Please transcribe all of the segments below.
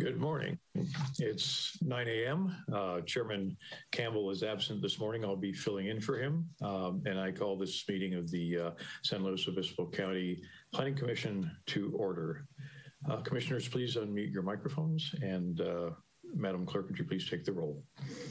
Good morning. It's 9 a.m. Chairman Campbell is absent this morning. I'll be filling in for him. And I call this meeting of the San Luis Obispo County Planning Commission to order. Commissioners, please unmute your microphones. And Madam Clerk, would you please take the roll?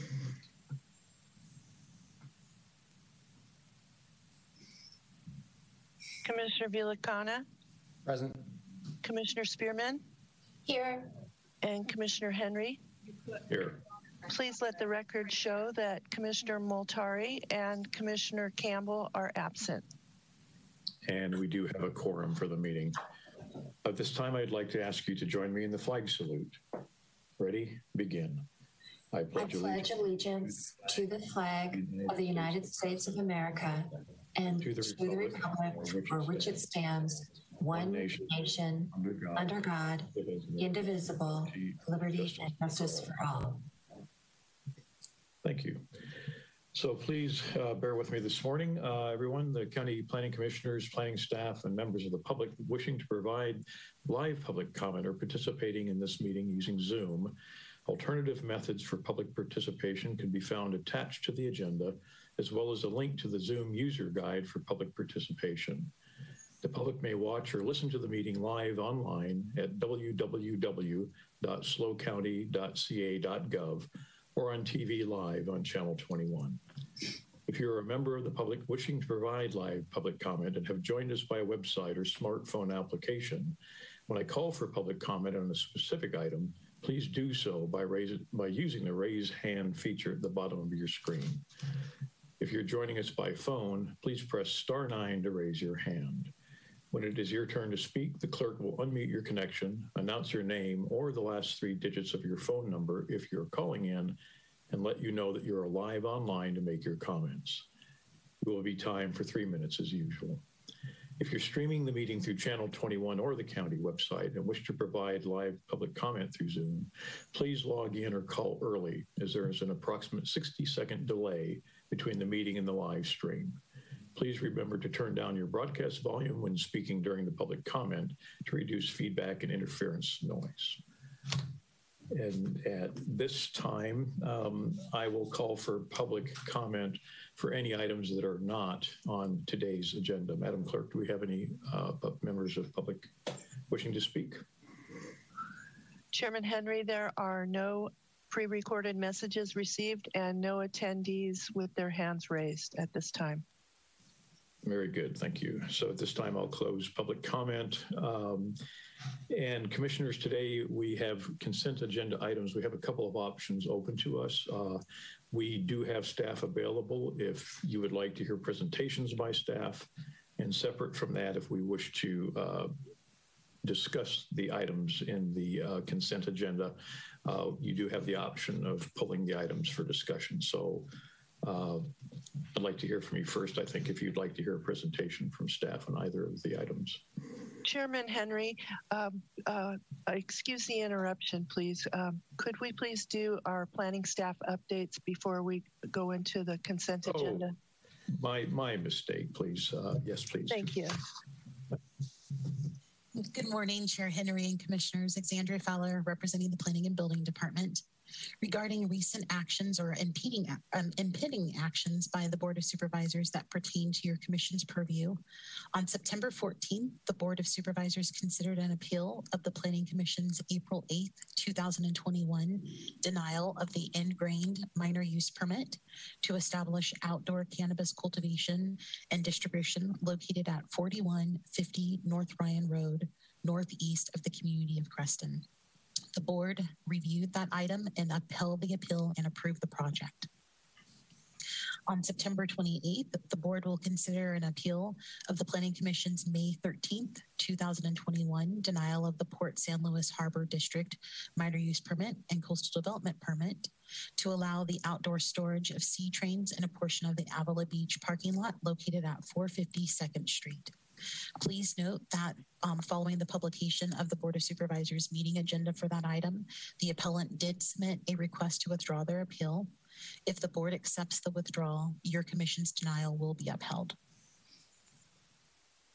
Commissioner Villicana. Present. Commissioner Spearman. Here. And Commissioner Henry. Here. Please let the record show that Commissioner Moltari and Commissioner Campbell are absent. And we do have a quorum for the meeting. At this time, I'd like to ask you to join me in the flag salute. Ready? Begin. I pledge allegiance to the flag of the United States of America and to the republic for which it stands, one nation, under God, indivisible, liberty and justice for all. Thank you. So please bear with me this morning, everyone. The County Planning Commissioners, planning staff, and members of the public wishing to provide live public comment or participating in this meeting using Zoom. Alternative methods for public participation can be found attached to the agenda, as well as a link to the Zoom user guide for public participation. The public may watch or listen to the meeting live online at www.slocounty.ca.gov or on TV live on Channel 21. If you're a member of the public wishing to provide live public comment and have joined us by a website or smartphone application, when I call for public comment on a specific item, please do so by using the raise hand feature at the bottom of your screen. If you're joining us by phone, please press *9 to raise your hand. When it is your turn to speak, the clerk will unmute your connection, announce your name or the last 3 digits of your phone number if you're calling in, and let you know that you're live online to make your comments. There will be time for 3 minutes as usual. If you're streaming the meeting through Channel 21 or the county website and wish to provide live public comment through Zoom, please log in or call early, as there is an approximate 60-second delay between the meeting and the live stream. Please remember to turn down your broadcast volume when speaking during the public comment to reduce feedback and interference noise. And at this time, I will call for public comment for any items that are not on today's agenda. Madam Clerk, do we have any members of public wishing to speak? Chairman Henry, there are no pre-recorded messages received and no attendees with their hands raised at this time. Very good, thank you. So at this time, I'll close public comment. And commissioners, today we have consent agenda items. We have a couple of options open to us. We do have staff available if you would like to hear presentations by staff. And separate from that, if we wish to discuss the items in the consent agenda, you do have the option of pulling the items for discussion. So I'd like to hear from you first, I think, if you'd like to hear a presentation from staff on either of the items. Chairman Henry, excuse the interruption, please. Could we please do our planning staff updates before we go into the consent agenda? My mistake, please. Yes, please. Thank you. Good morning, Chair Henry and Commissioners. Alexandria Fowler, representing the Planning and Building Department. Regarding recent actions or impending actions by the Board of Supervisors that pertain to your Commission's purview, on September 14th, the Board of Supervisors considered an appeal of the Planning Commission's April 8th, 2021 denial of the end-grained minor use permit to establish outdoor cannabis cultivation and distribution located at 4150 North Ryan Road, northeast of the community of Creston. The board reviewed that item and upheld the appeal and approved the project. On September 28th, the board will consider an appeal of the Planning Commission's May 13th, 2021 denial of the Port San Luis Harbor District minor use permit and coastal development permit to allow the outdoor storage of sea trains in a portion of the Avila Beach parking lot located at 450 2nd Street. Please note that following the publication of the Board of Supervisors meeting agenda for that item, the appellant did submit a request to withdraw their appeal. If the board accepts the withdrawal, your commission's denial will be upheld.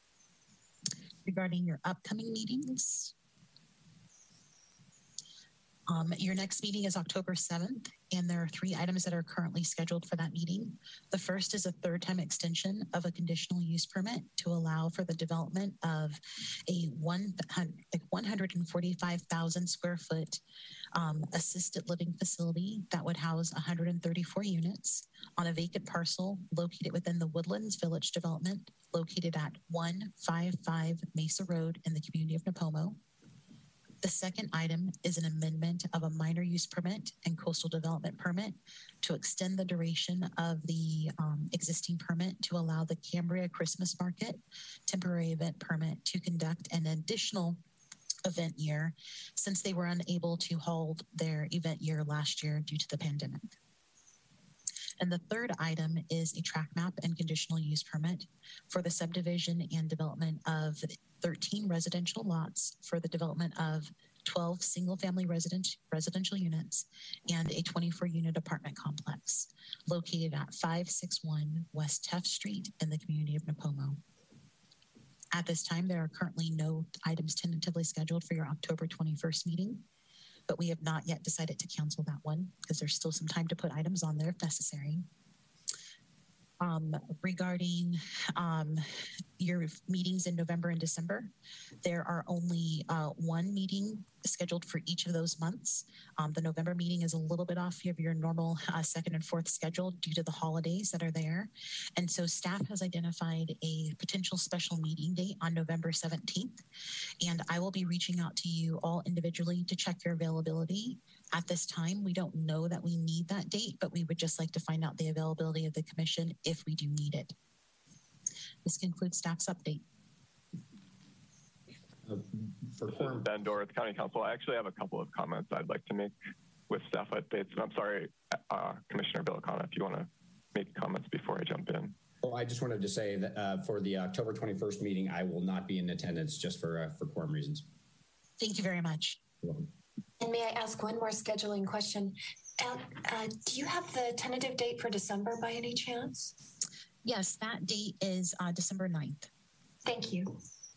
Regarding your upcoming meetings, Your next meeting is October 7th, and there are 3 items that are currently scheduled for that meeting. The first is a 3rd-time extension of a conditional use permit to allow for the development of a 145,000 square foot assisted living facility that would house 134 units on a vacant parcel located within the Woodlands Village development, located at 155 Mesa Road in the community of Nipomo. The second item is an amendment of a minor use permit and coastal development permit to extend the duration of the existing permit to allow the Cambria Christmas Market temporary event permit to conduct an additional event year, since they were unable to hold their event year last year due to the pandemic. And the third item is a tract map and conditional use permit for the subdivision and development of 13 residential lots for the development of 12 single-family residential units and a 24-unit apartment complex located at 561 West Tuff Street in the community of Nipomo. At this time, there are currently no items tentatively scheduled for your October 21st meeting, but we have not yet decided to cancel that one because there's still some time to put items on there if necessary. Regarding your meetings in November and December, there are only 1 meeting scheduled for each of those months. The November meeting is a little bit off of your normal 2nd and 4th schedule due to the holidays that are there. And so staff has identified a potential special meeting date on November 17th. And I will be reaching out to you all individually to check your availability. At this time, we don't know that we need that date, but we would just like to find out the availability of the commission if we do need it. This concludes staff's update. This is Ben Dorr, County Council. I actually have a couple of comments I'd like to make with staff updates. And I'm sorry, Commissioner Villicana, if you want to make comments before I jump in. Well, I just wanted to say that for the October 21st meeting, I will not be in attendance just for quorum reasons. Thank you very much. You're welcome. And may I ask one more scheduling question? Do you have the tentative date for December by any chance? Yes, that date is December 9th. Thank you.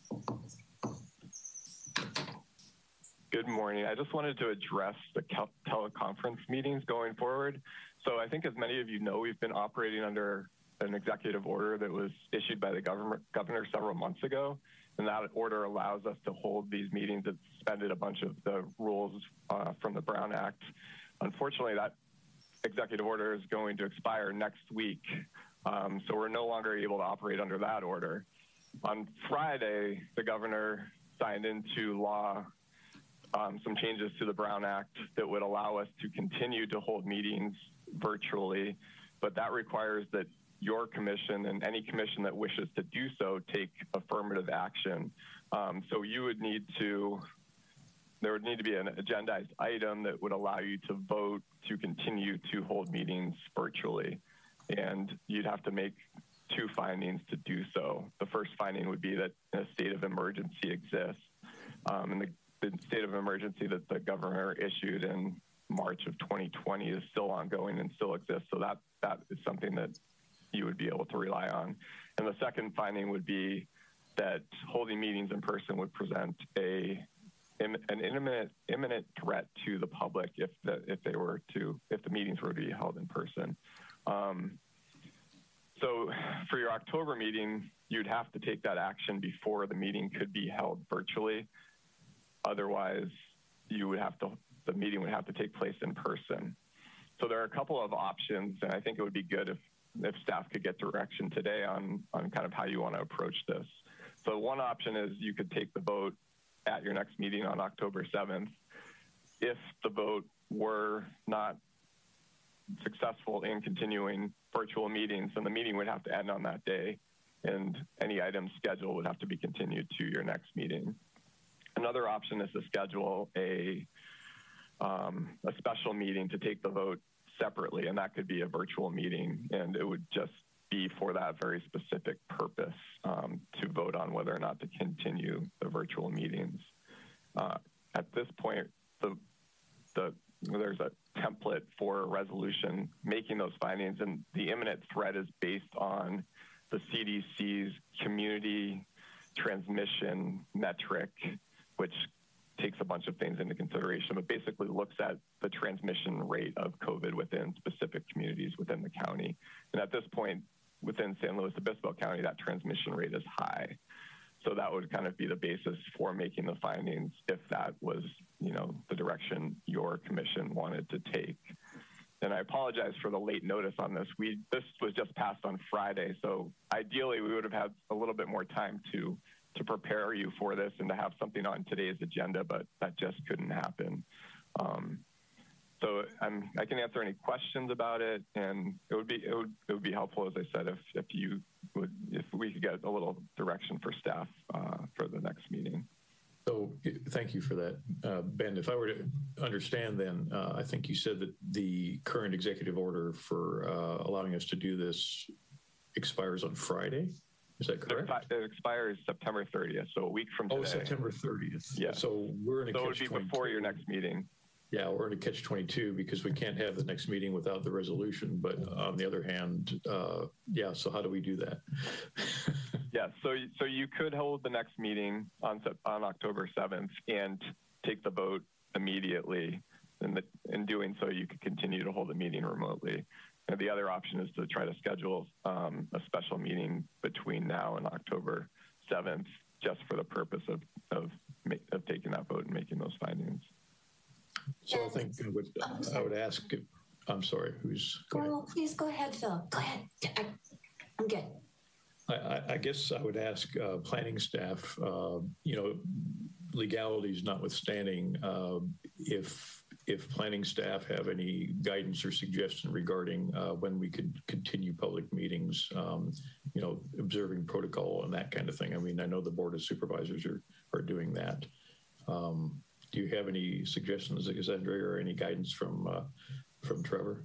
Good morning. I just wanted to address the teleconference meetings going forward. So I think as many of you know, we've been operating under an executive order that was issued by the governor several months ago. And that order allows us to hold these meetings. It suspended a bunch of the rules from the Brown Act. Unfortunately, that executive order is going to expire next week. So we're no longer able to operate under that order. On Friday, the governor signed into law some changes to the Brown Act that would allow us to continue to hold meetings virtually, but that requires that your commission and any commission that wishes to do so take affirmative action. So you would need to, there would need to be an agendized item that would allow you to vote to continue to hold meetings virtually. And you'd have to make 2 findings to do so. The first finding would be that a state of emergency exists. And the state of emergency that the governor issued in March of 2020 is still ongoing and still exists. So that is something that you would be able to rely on. And the second finding would be that holding meetings in person would present an imminent threat to the public if the meetings were to be held in person. So for your October meeting, you'd have to take that action before the meeting could be held virtually. Otherwise, the meeting would have to take place in person. So there are a couple of options, and I think it would be good if staff could get direction today on kind of how you want to approach this. So one option is you could take the vote at your next meeting on October 7th. If the vote were not successful in continuing virtual meetings, then the meeting would have to end on that day, and any items scheduled would have to be continued to your next meeting. Another option is to schedule a special meeting to take the vote separately, and that could be a virtual meeting, and it would just be for that very specific purpose to vote on whether or not to continue the virtual meetings. At this point, there's a template for a resolution making those findings, and the imminent threat is based on the CDC's community transmission metric, which takes a bunch of things into consideration, but basically looks at the transmission rate of COVID within specific communities within the county. And at this point, within San Luis Obispo County, that transmission rate is high. So that would kind of be the basis for making the findings if that was, you know, the direction your commission wanted to take. And I apologize for the late notice on this. This was just passed on Friday, so ideally we would have had a little bit more time to prepare you for this and to have something on today's agenda, but that just couldn't happen. So I can answer any questions about it, and it would be helpful, as I said, if we could get a little direction for staff for the next meeting. So thank you for that, Ben. If I were to understand, then I think you said that the current executive order for allowing us to do this expires on Friday. Is that correct? It expires September 30th, so a week from today. Oh, September 30th. Yeah. So we're in a catch-22. So it would be before your next meeting. Yeah, we're in a catch-22 because we can't have the next meeting without the resolution. But on the other hand, yeah, so how do we do that? Yeah, so you could hold the next meeting on October 7th and take the vote immediately. In doing so, you could continue to hold the meeting remotely. And the other option is to try to schedule a special meeting between now and October 7th, just for the purpose of taking that vote and making those findings. So I think I would ask, I'm sorry, who's going? Oh, please go ahead, Phil. Go ahead. I'm good. I guess I would ask planning staff, you know, legalities notwithstanding, if planning staff have any guidance or suggestion regarding when we could continue public meetings, you know, observing protocol and that kind of thing. I mean, I know the Board of Supervisors are doing that. Do you have any suggestions, Andrea, or any guidance from Trevor?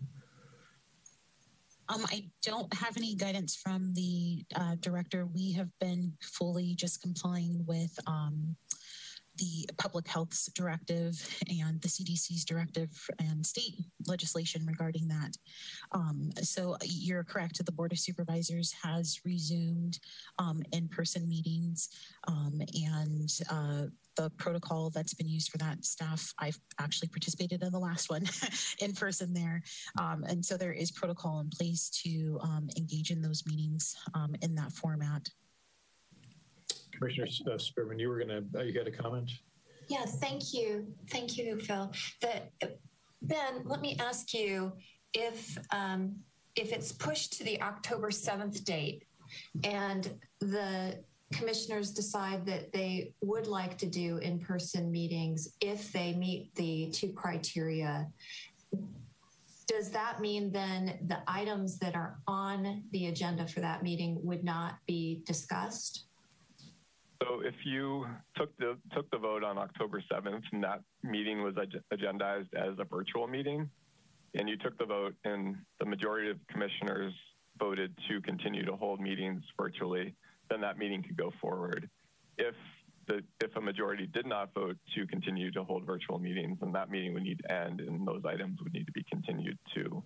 I don't have any guidance from the director. We have been fully just complying with the public health's directive and the CDC's directive and state legislation regarding that. So you're correct, the Board of Supervisors has resumed in-person meetings, and the protocol that's been used for that staff, I've actually participated in the last one in person there. And so there is protocol in place to engage in those meetings in that format. Commissioner Spearman, you had a comment? Yeah, thank you. Thank you, Phil. Ben, let me ask you if it's pushed to the October 7th date and the commissioners decide that they would like to do in-person meetings if they meet the two criteria, does that mean then the items that are on the agenda for that meeting would not be discussed? So if you took the vote on October 7th and that meeting was agendized as a virtual meeting, and you took the vote and the majority of commissioners voted to continue to hold meetings virtually, then that meeting could go forward. If a majority did not vote to continue to hold virtual meetings, then that meeting would need to end and those items would need to be continued to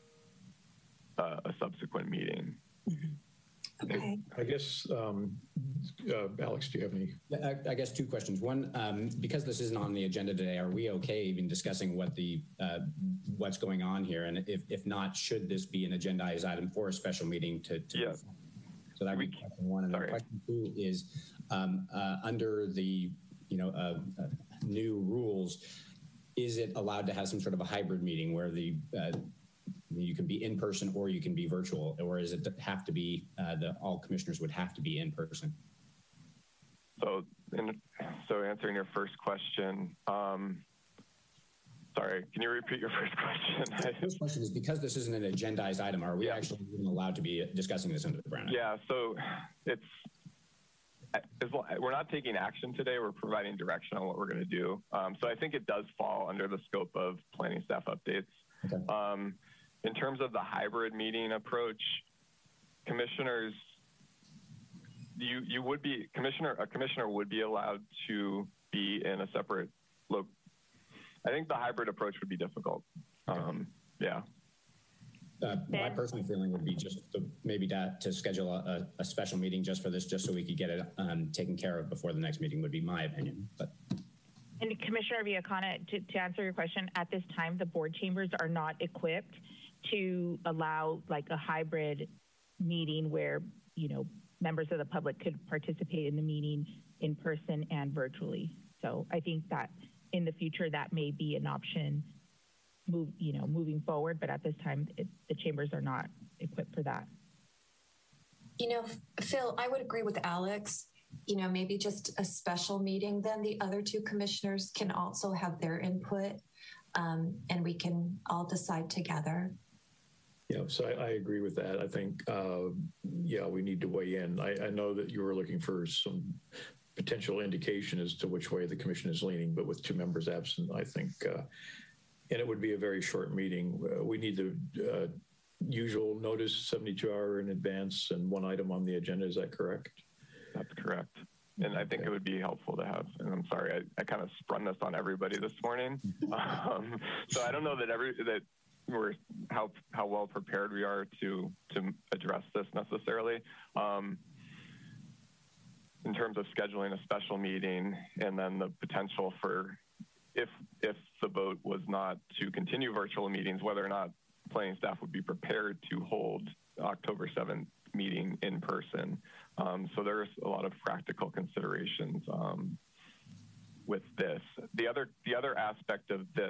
a subsequent meeting. Mm-hmm. Okay. I guess, Alex, do you have any? I guess two questions. One, because this isn't on the agenda today, are we okay even discussing what's going on here? And if not, should this be an agendized item for a special meeting to yes. So that would be question one. And then question two is under the new rules, is it allowed to have some sort of a hybrid meeting where you can be in person or you can be virtual, or does it have to be all commissioners would have to be in person? So answering your first question, sorry, can you repeat your first question? The first question is, because this isn't an agendized item, are we actually even allowed to be discussing this under the Brown Act? Yeah, so we're not taking action today. We're providing direction on what we're going to do. So I think it does fall under the scope of planning staff updates. Okay. In terms of the hybrid meeting approach, commissioners, a commissioner would be allowed to be in a separate I think the hybrid approach would be difficult. Yeah. My personal feeling would be just maybe to schedule a special meeting just for this, just so we could get it taken care of before the next meeting would be my opinion. But And Commissioner Villacana, to answer your question, at this time, the board chambers are not equipped to allow like a hybrid meeting where, you know, members of the public could participate in the meeting in person and virtually. So I think that in the future, that may be an option moving forward, but at this time, the chambers are not equipped for that. You know, Phil, I would agree with Alex. You know, maybe just a special meeting, then the other two commissioners can also have their input, and we can all decide together. Yeah, so I agree with that. I think, yeah, we need to weigh in. I know that you were looking for some potential indication as to which way the commission is leaning, but with 2 members absent, I think, and it would be a very short meeting. We need the usual notice, 72-hour in advance, and 1 item on the agenda. Is that correct? That's correct. And I think it would be helpful to have, and I'm sorry, I kind of sprung this on everybody this morning. So I don't know that we're how well prepared we are to address this necessarily. In terms of scheduling a special meeting, and then the potential for if the vote was not to continue virtual meetings, whether or not planning staff would be prepared to hold October 7th meeting in person. So there's a lot of practical considerations with this. The other aspect of this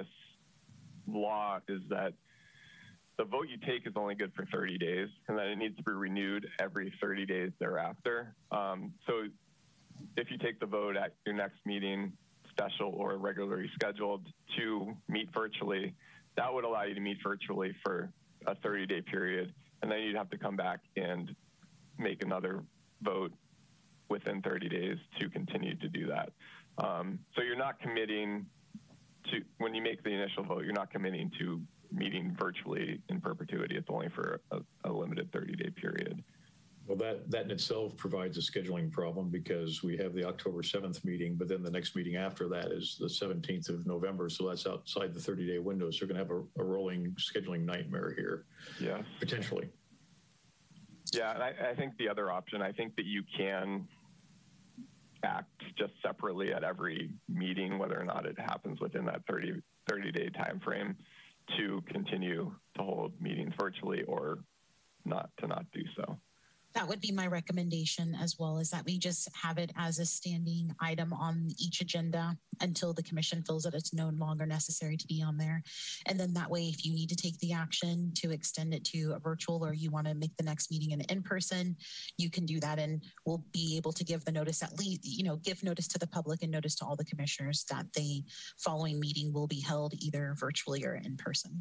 law is that the vote you take is only good for 30 days, and then it needs to be renewed every 30 days thereafter. So if you take the vote at your next meeting, special or regularly scheduled, to meet virtually, that would allow you to meet virtually for a 30-day period, and then you'd have to come back and make another vote within 30 days to continue to do that. So you're not committing to, when you make the initial vote, you're not committing to meeting virtually in perpetuity. It's only for a limited 30-day period. Well, that in itself provides a scheduling problem, because we have the October 7th meeting, but then the next meeting after that is the 17th of November. So that's outside the 30-day window. So we're going to have a rolling scheduling nightmare here. Yeah, potentially. Yeah, and I think the other option, I think that you can act just separately at every meeting, whether or not it happens within that 30-day time frame, to continue to hold meetings virtually or not do so. That would be my recommendation as well, is that we just have it as a standing item on each agenda until the commission feels that it's no longer necessary to be on there. And then that way, if you need to take the action to extend it to a virtual, or you want to make the next meeting an in-person, you can do that. And we'll be able to give the notice, at least, give notice to the public and notice to all the commissioners that the following meeting will be held either virtually or in person.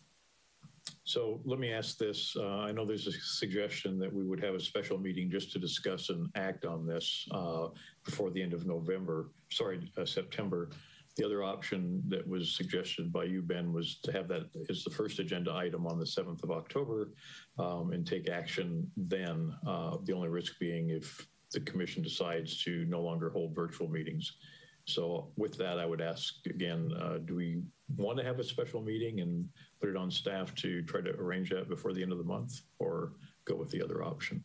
So let me ask this. I know there's a suggestion that we would have a special meeting just to discuss and act on this before the end of September. The other option that was suggested by you, Ben, was to have that as the first agenda item on the 7th of October and take action then. The only risk being if the commission decides to no longer hold virtual meetings. So with that, I would ask again, do we want to have a special meeting and put it on staff to try to arrange that before the end of the month, or go with the other option?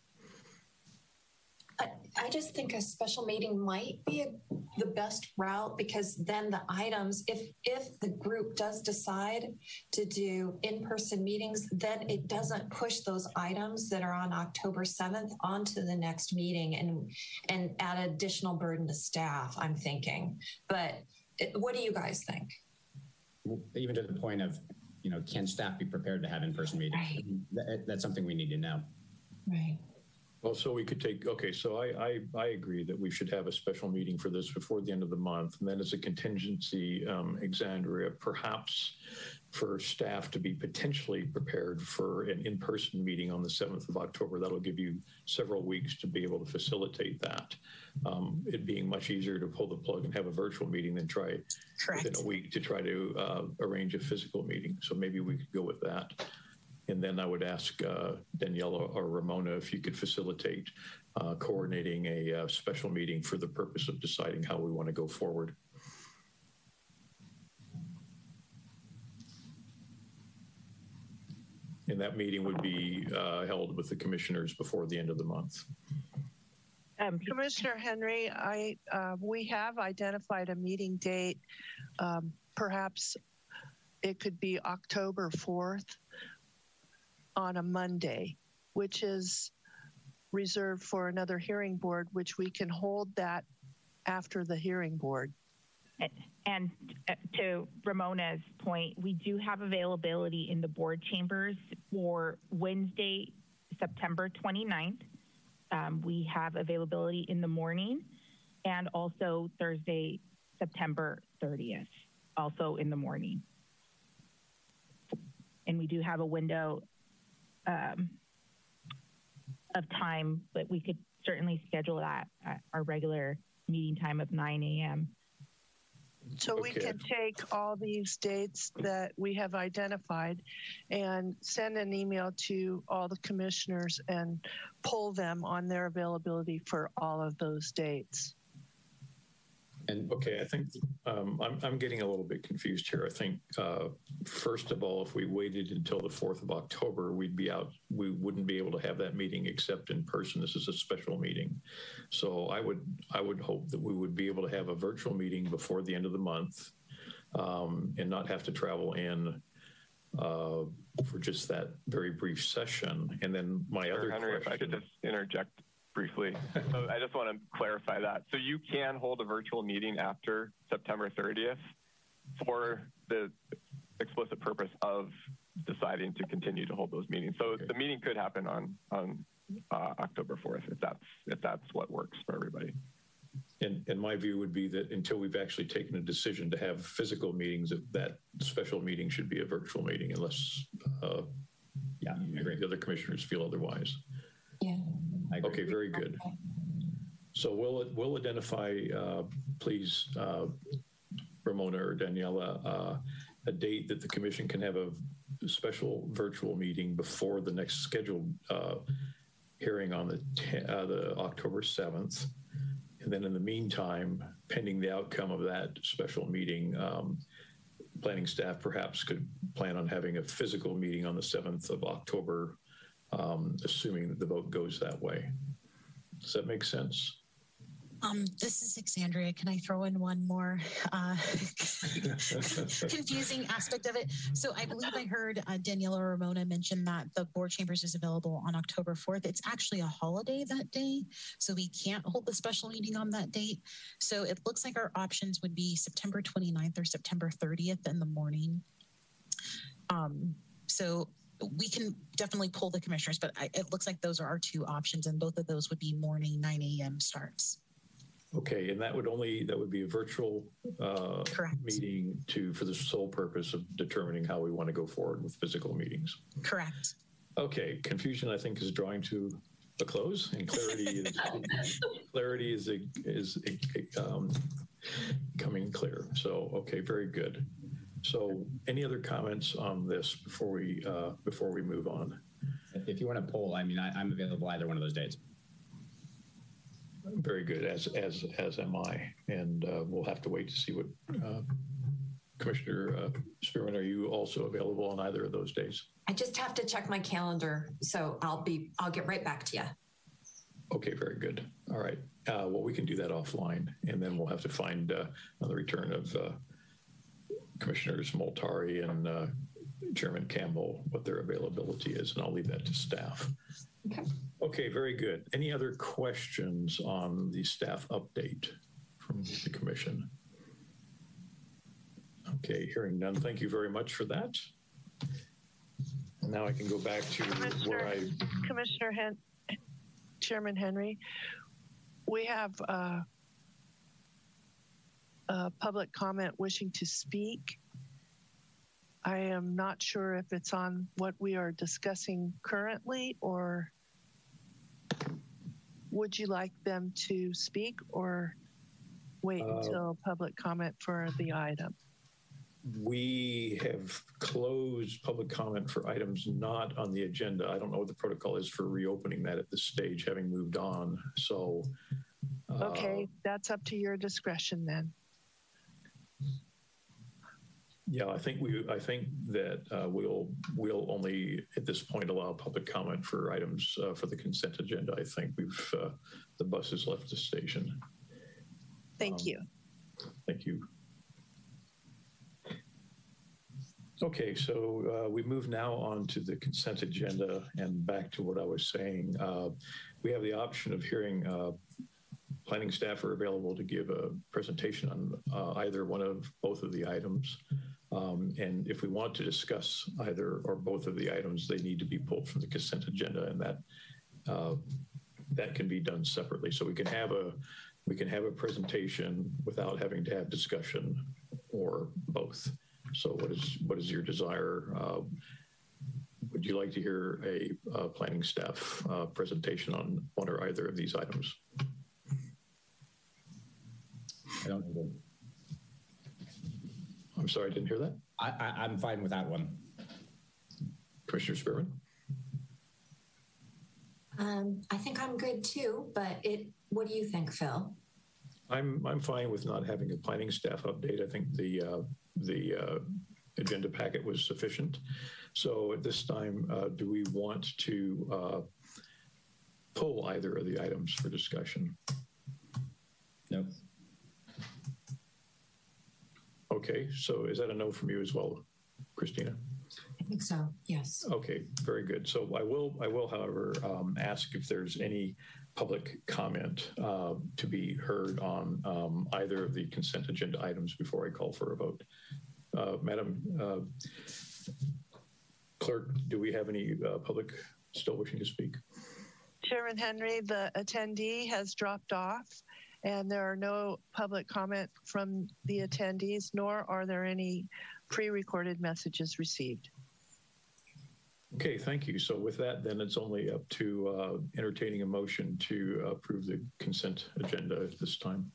I just think a special meeting might be the best route, because then the items, if the group does decide to do in-person meetings, then it doesn't push those items that are on October 7th onto the next meeting and add additional burden to staff, I'm thinking. But what do you guys think? Even to the point of, can staff be prepared to have in-person meetings? Right. That's something we need to know. Right. Well, so we could take, okay, so I agree that we should have a special meeting for this before the end of the month. And then as a contingency, Exandria, perhaps for staff to be potentially prepared for an in-person meeting on the 7th of October. That'll give you several weeks to be able to facilitate that. It being much easier to pull the plug and have a virtual meeting than try within a week to try to arrange a physical meeting. So maybe we could go with that. And then I would ask Daniela or Ramona if you could facilitate coordinating a special meeting for the purpose of deciding how we want to go forward. And that meeting would be held with the commissioners before the end of the month. Commissioner Henry, we have identified a meeting date. Perhaps it could be October 4th on a Monday, which is reserved for another hearing board, which we can hold that after the hearing board. And to Ramona's point, we do have availability in the board chambers for Wednesday, September 29th. We have availability in the morning, and also Thursday, September 30th, also in the morning. And we do have a window of time, but we could certainly schedule that at our regular meeting time of 9 a.m. So we can take all these dates that we have identified and send an email to all the commissioners and pull them on their availability for all of those dates. And okay, I think I'm getting a little bit confused here. I think first of all, if we waited until the 4th of October, we'd be out. We wouldn't be able to have that meeting except in person. This is a special meeting, so I would hope that we would be able to have a virtual meeting before the end of the month, and not have to travel in for just that very brief session. And then my other Henry, question, if I could just interject briefly. So I just want to clarify that. So you can hold a virtual meeting after September 30th for the explicit purpose of deciding to continue to hold those meetings. So the meeting could happen on October 4th if that's what works for everybody. And my view would be that until we've actually taken a decision to have physical meetings, that special meeting should be a virtual meeting, unless the other commissioners feel otherwise. Yeah. Okay, very good. So we'll identify, please, Ramona or Daniela, a date that the commission can have a special virtual meeting before the next scheduled hearing on the October 7th. And then in the meantime, pending the outcome of that special meeting, planning staff perhaps could plan on having a physical meeting on the 7th of October, assuming that the vote goes that way. Does that make sense? This is Alexandria. Can I throw in one more confusing aspect of it? So I believe I heard Daniela or Ramona mention that the board chambers is available on October 4th. It's actually a holiday that day, so we can't hold the special meeting on that date. So it looks like our options would be September 29th or September 30th in the morning. So we can definitely pull the commissioners, but it looks like those are our two options, and both of those would be morning 9 a.m. starts. Okay, and that would be a virtual meeting for the sole purpose of determining how we want to go forward with physical meetings. Correct. Okay, confusion I think is drawing to a close, and clarity is becoming clear. So okay, very good. So any other comments on this before we move on? If you want to poll, I mean, I'm available either one of those dates. Very good, as am I, and we'll have to wait to see what Commissioner Spearman, are you also available on either of those days? I just have to check my calendar, so I'll get right back to you. Okay, very good. All right. Well, we can do that offline, and then we'll have to find on the return of Commissioners Moltari and Chairman Campbell what their availability is, and I'll leave that to staff. Okay, very good. Any other questions on the staff update from the commission? Okay, hearing none. Thank you very much for that. And now I can go back to Chairman Henry, we have a public comment wishing to speak. I am not sure if it's on what we are discussing currently, or would you like them to speak or wait until public comment for the item? We have closed public comment for items not on the agenda. I don't know what the protocol is for reopening that at this stage, having moved on. So, okay, that's up to your discretion then. Yeah, I think that we'll only at this point allow public comment for items for the consent agenda. I think the bus has left the station. Thank you. Thank you. Okay, so we move now on to the consent agenda, and back to what I was saying. We have the option of hearing planning staff are available to give a presentation on either one of both of the items. And if we want to discuss either or both of the items, they need to be pulled from the consent agenda, and that can be done separately. So we can have a presentation without having to have discussion, or both. So what is your desire? Would you like to hear a planning staff presentation on one or either of these items? I don't need it. I'm sorry, I didn't hear that. I'm fine with that one. Commissioner Spearman? I think I'm good too, but what do you think, Phil? I'm fine with not having a planning staff update. I think the agenda packet was sufficient. So at this time, do we want to pull either of the items for discussion? No. Okay, so is that a no from you as well, Christina? I think so, yes. Okay, very good. So I will, however, ask if there's any public comment to be heard on either of the consent agenda items before I call for a vote. Madam Clerk, do we have any public still wishing to speak? Chairman Henry, the attendee has dropped off, and there are no public comment from the attendees, nor are there any pre-recorded messages received. Okay, thank you. So with that, then it's only up to entertaining a motion to approve the consent agenda at this time.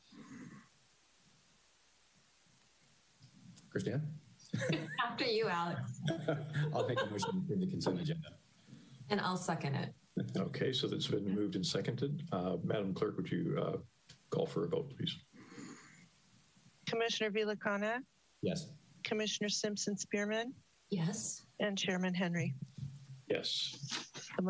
Christina? After you, Alex. I'll make a motion to approve the consent agenda. And I'll second it. Okay, so that's been moved and seconded. Madam Clerk, would you call for a vote, please? Commissioner Villicana? Yes. Commissioner Simpson Spearman? Yes. And Chairman Henry? Yes.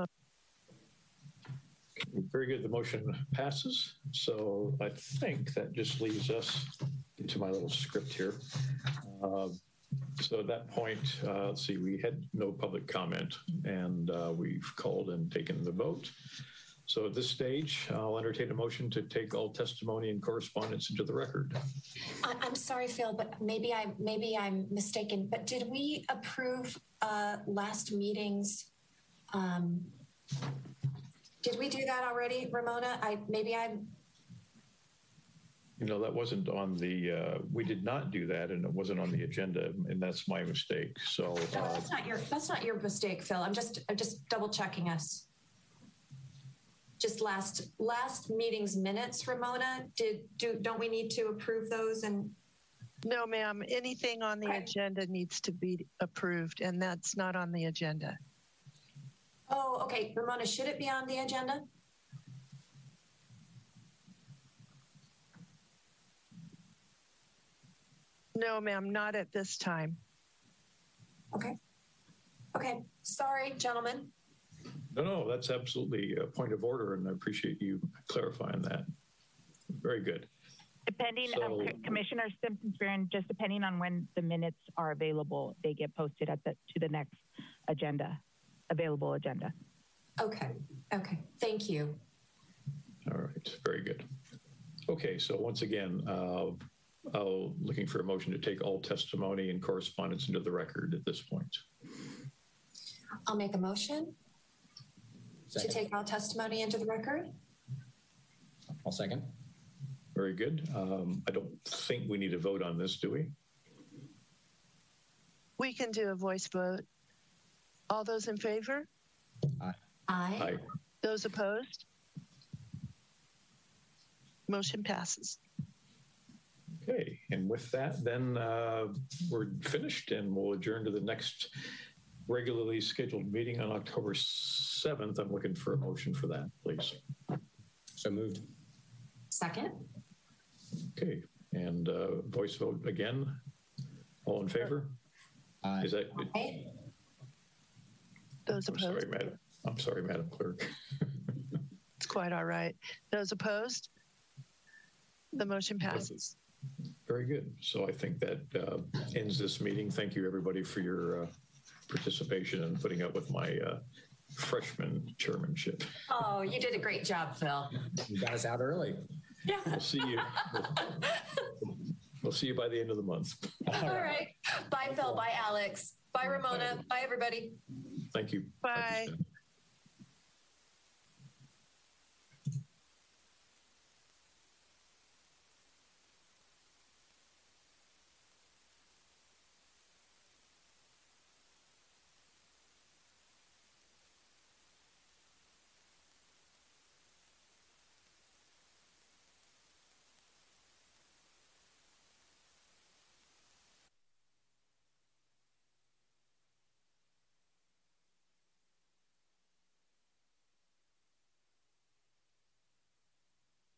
Very good. The motion passes. So I think that just leaves us into my little script here. So at that point, let's see, we had no public comment, and we've called and taken the vote. So at this stage, I'll entertain a motion to take all testimony and correspondence into the record. I'm sorry, Phil, but maybe I'm mistaken. But did we approve last meeting's? Did we do that already, Ramona? You know, that wasn't on the. We did not do that, and it wasn't on the agenda, and that's my mistake. So no, that's not your mistake, Phil. I'm just double checking us. Just last meeting's minutes, Ramona. Don't we need to approve those? And no, ma'am. Anything on the agenda needs to be approved, and that's not on the agenda. Oh, okay, Ramona. Should it be on the agenda? No, ma'am. Not at this time. Okay. Okay. Sorry, gentlemen. No, that's absolutely a point of order, and I appreciate you clarifying that. Very good. Depending, Commissioner Simpson-Spearman, just depending on when the minutes are available, they get posted to the next agenda, available agenda. Okay. Okay. Thank you. All right. Very good. Okay. So once again, looking for a motion to take all testimony and correspondence into the record at this point. I'll make a motion. Second. To take all testimony into the record? I'll second. Very good. I don't think we need to vote on this, do we? We can do a voice vote. All those in favor? Aye. Aye. Aye. Those opposed? Motion passes. Okay, and with that, then we're finished, and we'll adjourn to the next regularly scheduled meeting on October 7th. I'm looking for a motion for that, please. So moved. Second. Okay, and voice vote again. All in favor? Is that? Those opposed? I'm sorry, Madam Clerk. It's quite all right. Those opposed? The motion passes. Very good. So I think that ends this meeting. Thank you, everybody, for your participation and putting up with my freshman chairmanship. Oh, you did a great job, Phil. You got us out early. Yeah. We'll see you. We'll see you by the end of the month. All right. Bye, Phil. Bye, Alex. Bye, Ramona. Bye, everybody. Thank you. Bye. Thank you,